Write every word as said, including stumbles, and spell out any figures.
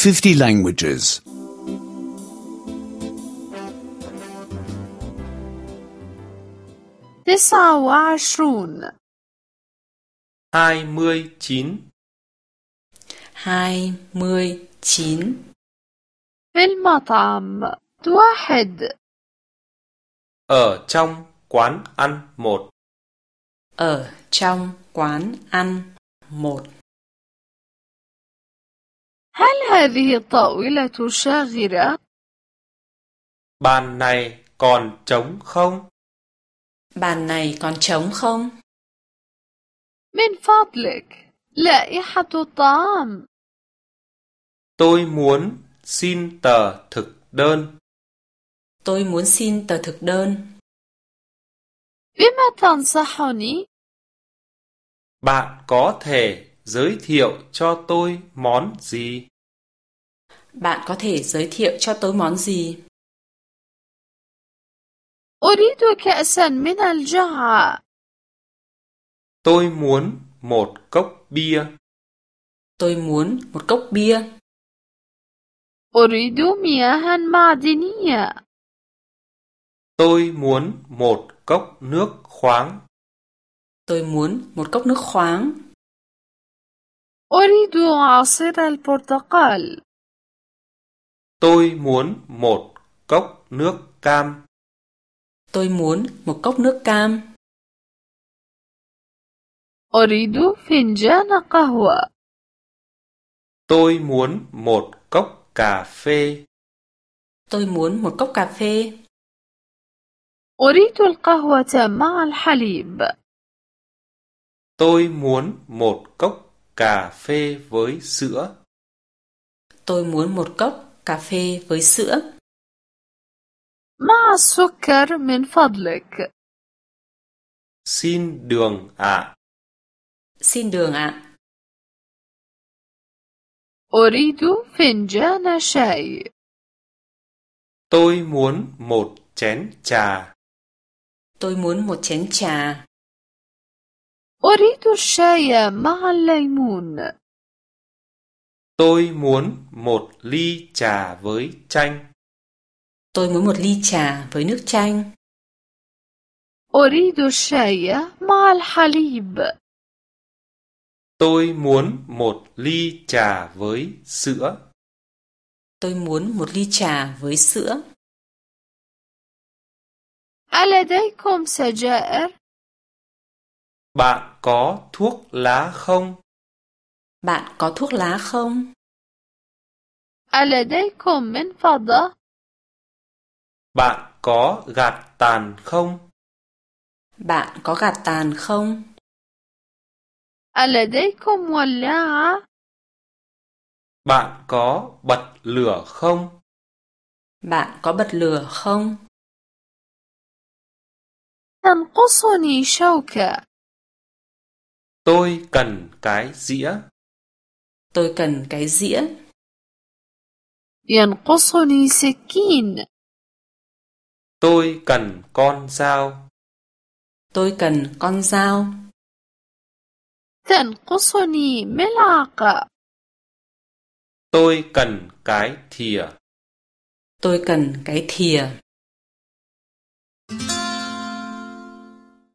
fifty languages. تسعة وعشرون. hai mươi chín. hai mươi chín. في المطعم واحد. Ở trong quán ăn một. Ở trong quán ăn một. هل هذه الطاولة شاغرة؟ Bàn này còn trống không? Bàn này còn trống không? من فضلك لائحة الطعام. Tôi muốn xin tờ thực đơn. Tôi muốn xin tờ thực đơn. بما تنصحني؟ Bạn có thể giới thiệu cho tôi món gì? Bạn có thể giới thiệu cho tôi món gì? أريد كأسا من الجعة. Tôi muốn một cốc bia. Tôi muốn một cốc bia. أريد مياها معدنية. Tôi muốn một cốc nước khoáng. Tôi muốn một cốc nước khoáng. أريد عصير البرتقال. Tôi muốn một cốc nước cam. Tôi muốn một cốc nước cam. أريد فنجان قهوة. Tôi muốn một cốc cà phê. Tôi muốn một cốc cà phê. أريد القهوة مع الحليب. Tôi muốn một cốc cà phê với sữa. Tôi muốn một cốc cà phê với sữa. مع السكر من فضلك. Xin đường ạ. Xin đường ạ. أريد فنجان شاي. Tôi muốn một chén trà. Tôi muốn một chén trà. أريد الشاي مع الليمون. Tôi muốn một ly trà với chanh. Tôi muốn một ly trà với nước chanh. أريد الشاي مع الحليب. Tôi muốn một ly trà với sữa. Tôi muốn một ly trà với sữa. ألديكم سجائر؟ Bạn có thuốc lá không? Bạn có thuốc lá không? ألديكم منفضة؟ Bạn có gạt tàn không? Bạn có gạt tàn không? ألديكم ولاعة؟ Bạn có bật lửa không? Bạn có bật lửa không? تنقصني شوكة. Tôi cần cái dĩa. Tôi cần cái dĩa. ينقصني سكين. Tôi cần con dao. Tôi cần con dao. تنقصني ملعقة. Tôi cần cái thìa. Tôi cần cái thìa.